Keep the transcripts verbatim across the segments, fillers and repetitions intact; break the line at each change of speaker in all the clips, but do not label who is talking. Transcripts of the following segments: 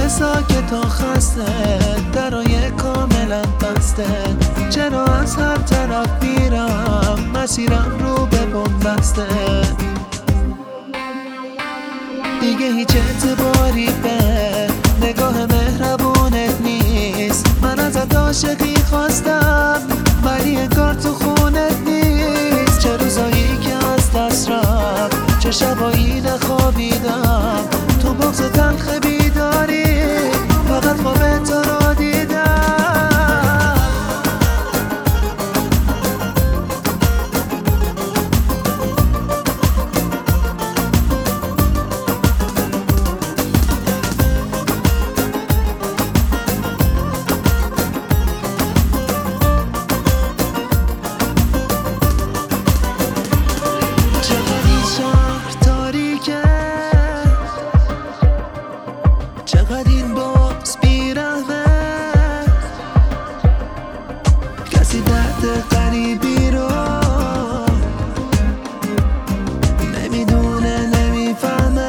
شب ساکت و خسته، درای کاملا بسته. چرا از هر طرف میرم مسیرم رو به بنبسته؟ دیگه هیچ اعتباری به نگاه مهربونت نیست. من ازت عاشقی خواستم ولی انگار تو خونت نیست. چه روزایی که از دست رفت، چه شبایی نخوابیدم، تو بغض تلخ بیداری فقط خواب تو رو دیدم. چقدر این باز بیرحمه، کسی درد غریبی رو نمیدونه نمیفهمه.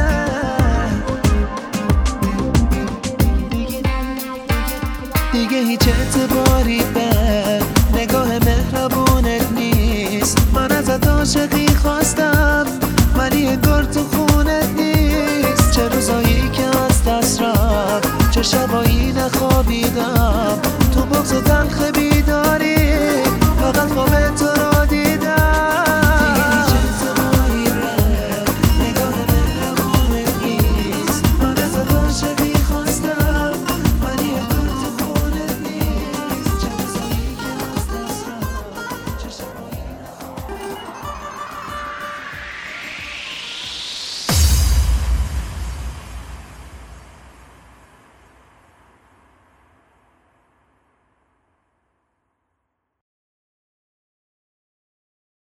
دیگه هیچ اعتباری به نگاه مهربونت نیست. من ازت عاشقی خواستم ولی انگار تو خونت نیست. چه روزایی که از دست رفت، چه شبایی نخوابیدم، تو بغض تلخ بیداری